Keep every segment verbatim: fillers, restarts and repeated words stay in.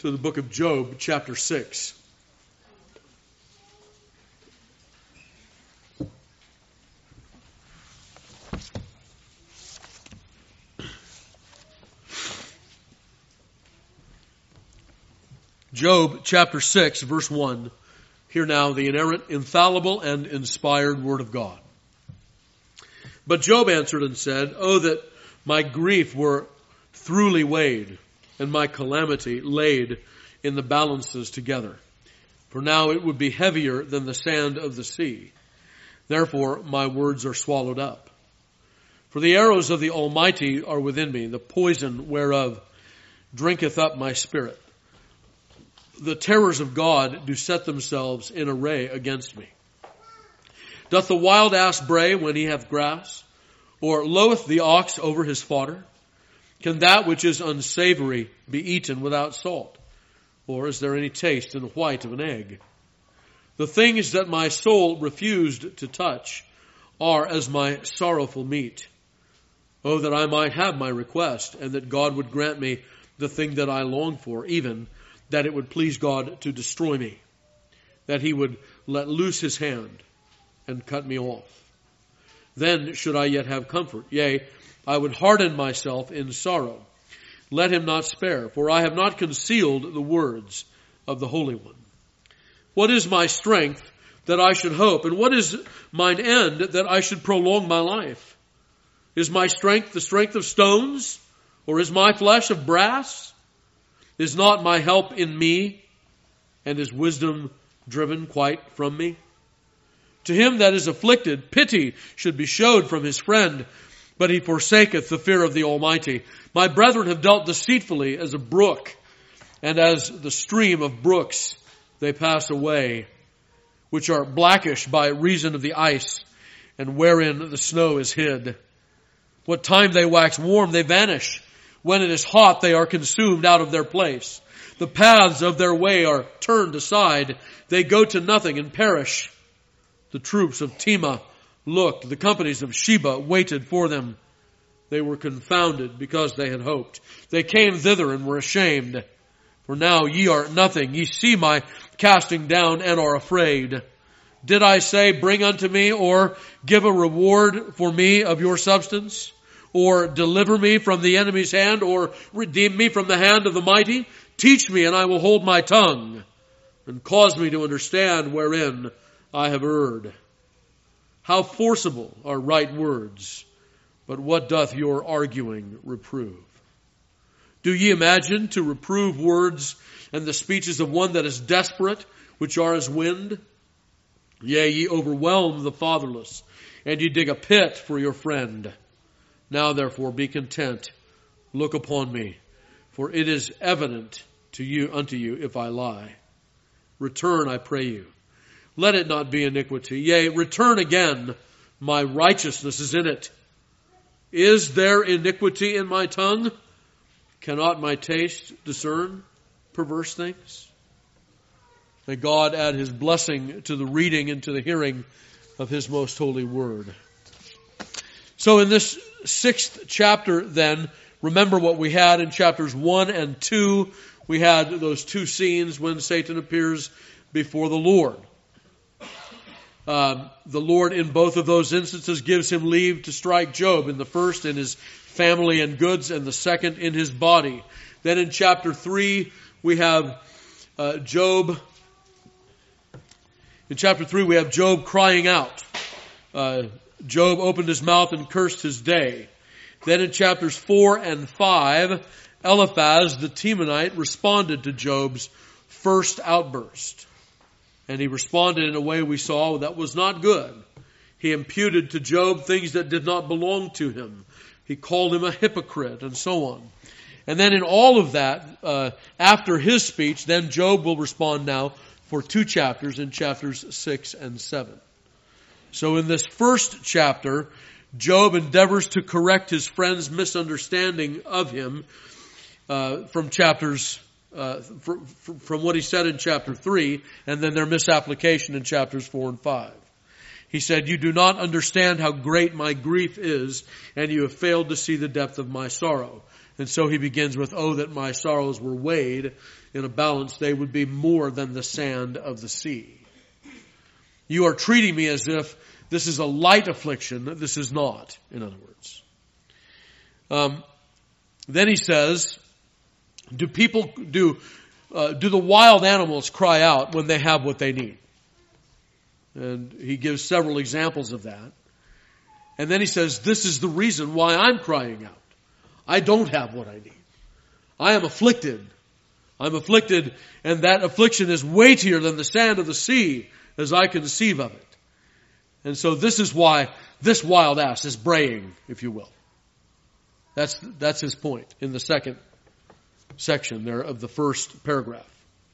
to the book of Job, chapter six. Job chapter six, verse one. Hear now the inerrant, infallible, and inspired word of God. But Job answered and said, "Oh, that my grief were throughly weighed, and my calamity laid in the balances together. For now it would be heavier than the sand of the sea. Therefore my words are swallowed up. For the arrows of the Almighty are within me, the poison whereof drinketh up my spirit. The terrors of God do set themselves in array against me. Doth the wild ass bray when he hath grass? Or loweth the ox over his fodder? Can that which is unsavory be eaten without salt? Or is there any taste in the white of an egg? The things that my soul refused to touch are as my sorrowful meat. Oh, that I might have my request, and that God would grant me the thing that I long for, even that it would please God to destroy me, that he would let loose his hand and cut me off. Then should I yet have comfort. Yea, I would harden myself in sorrow. Let him not spare, for I have not concealed the words of the Holy One. What is my strength that I should hope? And what is mine end that I should prolong my life? Is my strength the strength of stones? Or is my flesh of brass? Is not my help in me, and is wisdom driven quite from me? To him that is afflicted, pity should be showed from his friend, but he forsaketh the fear of the Almighty. My brethren have dealt deceitfully as a brook, and as the stream of brooks they pass away, which are blackish by reason of the ice, and wherein the snow is hid. What time they wax warm, they vanish. When it is hot, they are consumed out of their place. The paths of their way are turned aside. They go to nothing and perish. The troops of Tema looked. The companies of Sheba waited for them. They were confounded because they had hoped. They came thither and were ashamed. For now ye are nothing. Ye see my casting down and are afraid. Did I say, bring unto me, or give a reward for me of your substance? Or deliver me from the enemy's hand, or redeem me from the hand of the mighty? Teach me, and I will hold my tongue, and cause me to understand wherein I have erred. How forcible are right words, but what doth your arguing reprove? Do ye imagine to reprove words and the speeches of one that is desperate, which are as wind? Yea, ye overwhelm the fatherless, and ye dig a pit for your friend. Now therefore be content, look upon me, for it is evident to you unto you if I lie. Return, I pray you. Let it not be iniquity. Yea, return again, my righteousness is in it. Is there iniquity in my tongue? Cannot my taste discern perverse things? May God add his blessing to the reading and to the hearing of his most holy word. So in this sixth chapter then, remember what we had in chapters one and two. We had those two scenes when Satan appears before the Lord. Um, the Lord in both of those instances gives him leave to strike Job. In the first in his family and goods, and the second in his body. Then in chapter three we have uh, Job. In chapter three we have Job crying out. Uh, Job opened his mouth and cursed his day. Then in chapters four and five, Eliphaz the Temanite responded to Job's first outburst. And he responded in a way we saw that was not good. He imputed to Job things that did not belong to him. He called him a hypocrite and so on. And then in all of that, uh, after his speech, then Job will respond now for two chapters, in chapters six and seven. So in this first chapter, Job endeavors to correct his friend's misunderstanding of him uh, from chapters uh, fr- fr- from what he said in chapter three, and then their misapplication in chapters four and five. He said, "You do not understand how great my grief is, and you have failed to see the depth of my sorrow." And so he begins with, oh, that my sorrows were weighed in a balance, they would be more than the sand of the sea. You are treating me as if this is a light affliction. This is not, in other words. Um, then he says, do people, do, uh, do the wild animals cry out when they have what they need? And he gives several examples of that. And then he says, this is the reason why I'm crying out. I don't have what I need. I am afflicted. I'm afflicted, and that affliction is weightier than the sand of the sea as I conceive of it. And so this is why this wild ass is braying, if you will. That's, that's his point in the second section there of the first paragraph.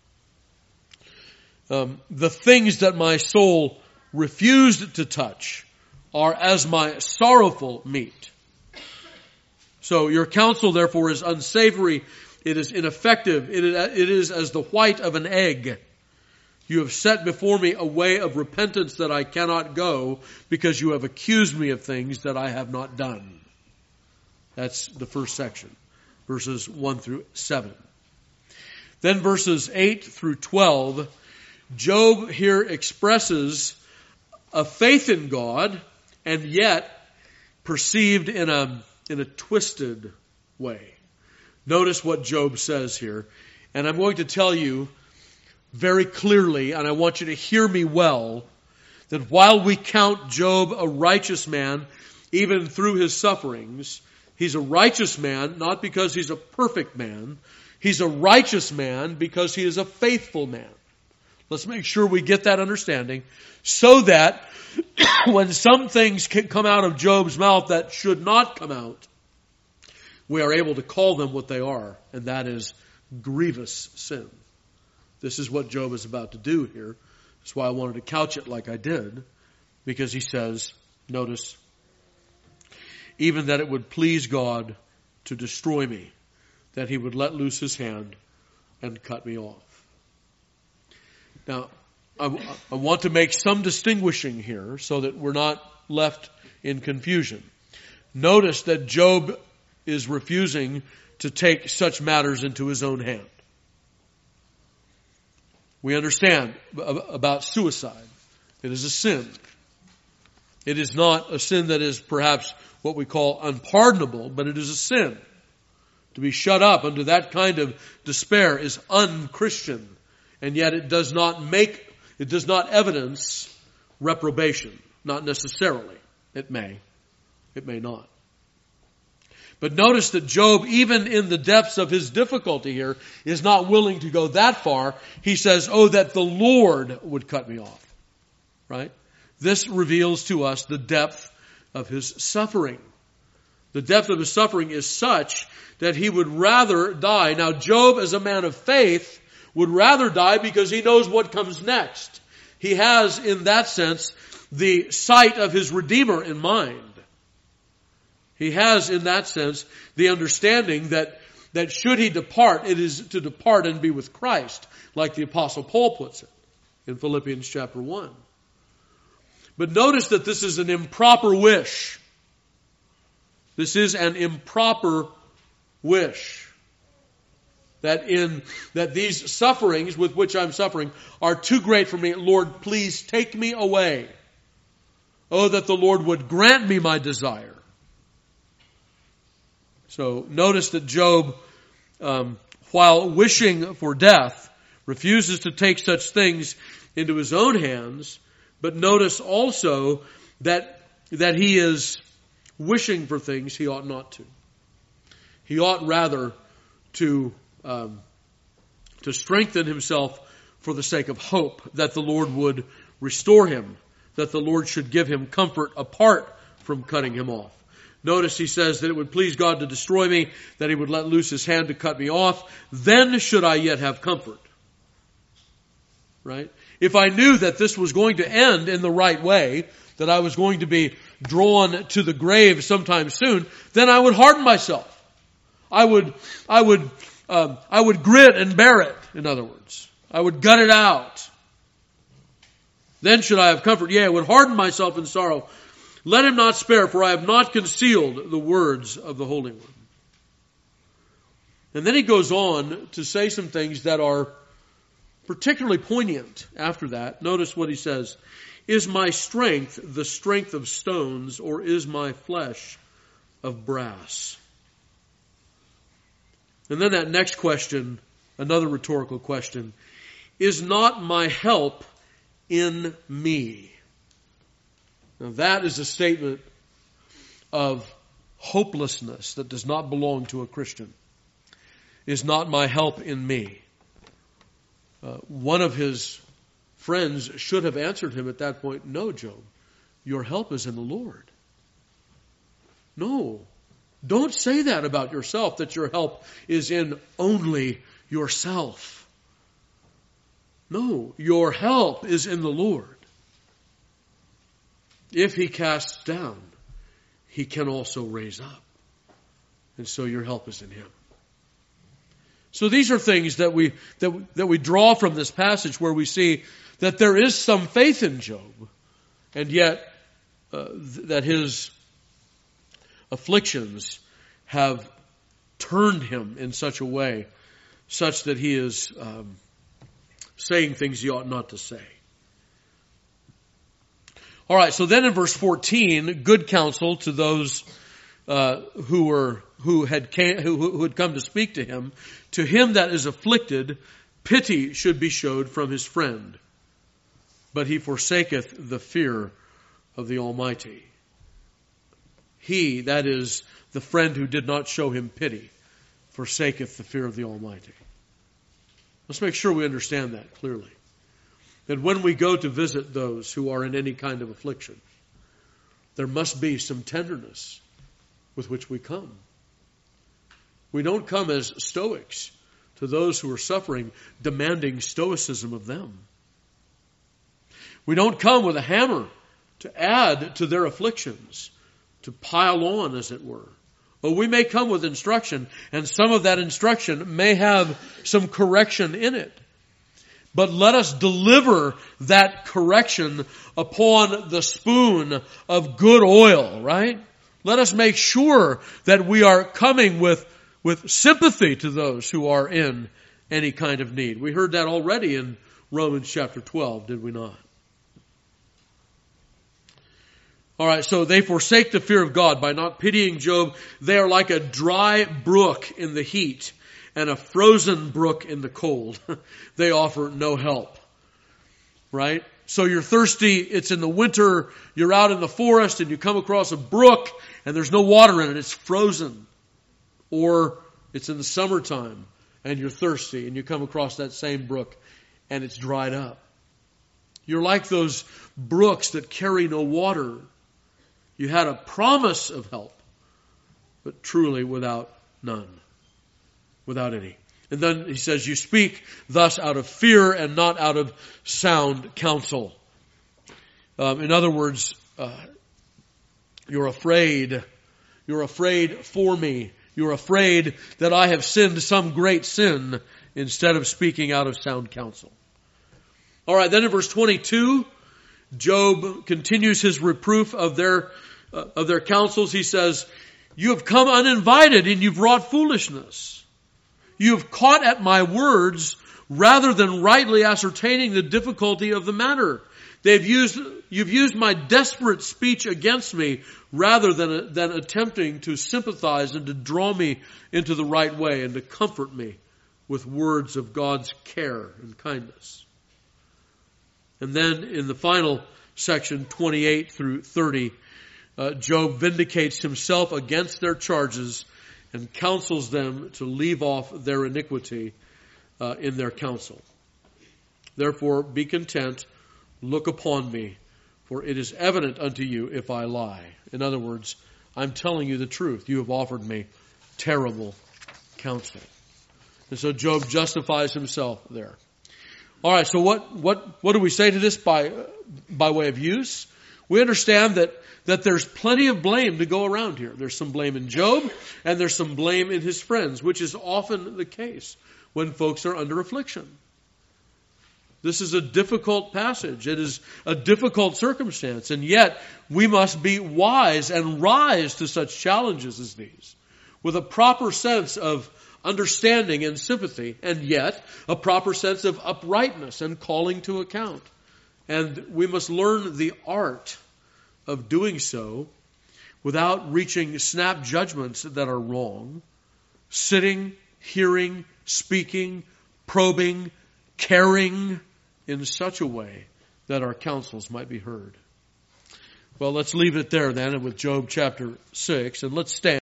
Um, the things that my soul refused to touch are as my sorrowful meat. So your counsel, therefore, is unsavory. It is ineffective. It is, it is as the white of an egg. You have set before me a way of repentance that I cannot go, because you have accused me of things that I have not done. That's the first section, verses one through seven. Then verses eight through twelve, Job here expresses a faith in God, and yet perceived in a, in a twisted way. Notice what Job says here. And I'm going to tell you very clearly, and I want you to hear me well, that while we count Job a righteous man, even through his sufferings, he's a righteous man not because he's a perfect man. He's a righteous man because he is a faithful man. Let's make sure we get that understanding, so that when some things can come out of Job's mouth that should not come out, we are able to call them what they are, and that is grievous sin. This is what Job is about to do here. That's why I wanted to couch it like I did, because he says, notice, even that it would please God to destroy me, that he would let loose his hand and cut me off. Now, I, I want to make some distinguishing here so that we're not left in confusion. Notice that Job is refusing to take such matters into his own hand. We understand about suicide. It is a sin. It is not a sin that is perhaps what we call unpardonable, but it is a sin. To be shut up under that kind of despair is unchristian, and yet it does not make, it does not evidence reprobation. Not necessarily. It may. It may not. But notice that Job, even in the depths of his difficulty here, is not willing to go that far. He says, oh, that the Lord would cut me off. Right? This reveals to us the depth of his suffering. The depth of his suffering is such that he would rather die. Now, Job, as a man of faith, would rather die because he knows what comes next. He has, in that sense, the sight of his Redeemer in mind. He has, in that sense, the understanding that, that should he depart, it is to depart and be with Christ, like the Apostle Paul puts it in Philippians chapter one. But notice that this is an improper wish. This is an improper wish. That in, that these sufferings with which I'm suffering are too great for me. Lord, please take me away. Oh, that the Lord would grant me my desire. So notice that Job, um, while wishing for death, refuses to take such things into his own hands. But notice also that that he is wishing for things he ought not to. He ought rather to um, to strengthen himself for the sake of hope that the Lord would restore him, that the Lord should give him comfort apart from cutting him off. Notice he says that it would please God to destroy me, that he would let loose his hand to cut me off. Then should I yet have comfort. Right? If I knew that this was going to end in the right way, that I was going to be drawn to the grave sometime soon, then I would harden myself. I would, I would, um, I would grit and bear it, in other words. I would gut it out. Then should I have comfort. Yea, I would harden myself in sorrow. Let him not spare, for I have not concealed the words of the Holy One. And then he goes on to say some things that are particularly poignant after that. Notice what he says. Is my strength the strength of stones, or is my flesh of brass? And then that next question, another rhetorical question, is not my help in me? Now that is a statement of hopelessness that does not belong to a Christian. Is not my help in me? Uh, one of his friends should have answered him at that point, no, Job, your help is in the Lord. No, don't say that about yourself, that your help is in only yourself. No, your help is in the Lord. If he casts down, he can also raise up. And so your help is in him. So these are things that we that, that we draw from this passage, where we see that there is some faith in Job, and yet uh, th- that his afflictions have turned him in such a way, such that he is um, saying things he ought not to say. All right, so then in verse fourteen, good counsel to those uh, who were who had came, who, who had come to speak to him. To him that is afflicted, pity should be showed from his friend, but he forsaketh the fear of the Almighty. He, that is, the friend who did not show him pity, forsaketh the fear of the Almighty. Let's make sure we understand that clearly. That when we go to visit those who are in any kind of affliction, there must be some tenderness with which we come. We don't come as stoics to those who are suffering, demanding stoicism of them. We don't come with a hammer to add to their afflictions, to pile on, as it were. Well, we may come with instruction, and some of that instruction may have some correction in it. But let us deliver that correction upon the spoon of good oil, right? Let us make sure that we are coming with, with sympathy to those who are in any kind of need. We heard that already in Romans chapter twelve, did we not? All right, so they forsake the fear of God by not pitying Job. They are like a dry brook in the heat and a frozen brook in the cold. They offer no help, right? So you're thirsty, it's in the winter, you're out in the forest and you come across a brook and there's no water in it, it's frozen. Or it's in the summertime and you're thirsty and you come across that same brook and it's dried up. You're like those brooks that carry no water. You had a promise of help, but truly without none. Without any. And then he says, you speak thus out of fear and not out of sound counsel. Um, in other words, uh, you're afraid. You're afraid for me. You're afraid that I have sinned some great sin, instead of speaking out of sound counsel. All right, then in verse twenty-two, Job continues his reproof of their uh, of their counsels. He says, you have come uninvited and you've wrought foolishness. You have caught at my words rather than rightly ascertaining the difficulty of the matter. They've used, you've used my desperate speech against me rather than, than attempting to sympathize and to draw me into the right way and to comfort me with words of God's care and kindness. And then in the final section, twenty-eight through thirty, uh, Job vindicates himself against their charges and counsels them to leave off their iniquity uh, in their counsel. Therefore, be content, look upon me, for it is evident unto you if I lie. In other words, I'm telling you the truth. You have offered me terrible counsel. And so Job justifies himself there. All right, so what what what do we say to this by by way of use? We understand that that there's plenty of blame to go around here. There's some blame in Job, and there's some blame in his friends, which is often the case when folks are under affliction. This is a difficult passage. It is a difficult circumstance, and yet we must be wise and rise to such challenges as these with a proper sense of, understanding and sympathy, and yet a proper sense of uprightness and calling to account. And we must learn the art of doing so without reaching snap judgments that are wrong, sitting, hearing, speaking, probing, caring in such a way that our counsels might be heard. Well, let's leave it there then with Job chapter six, and let's stand.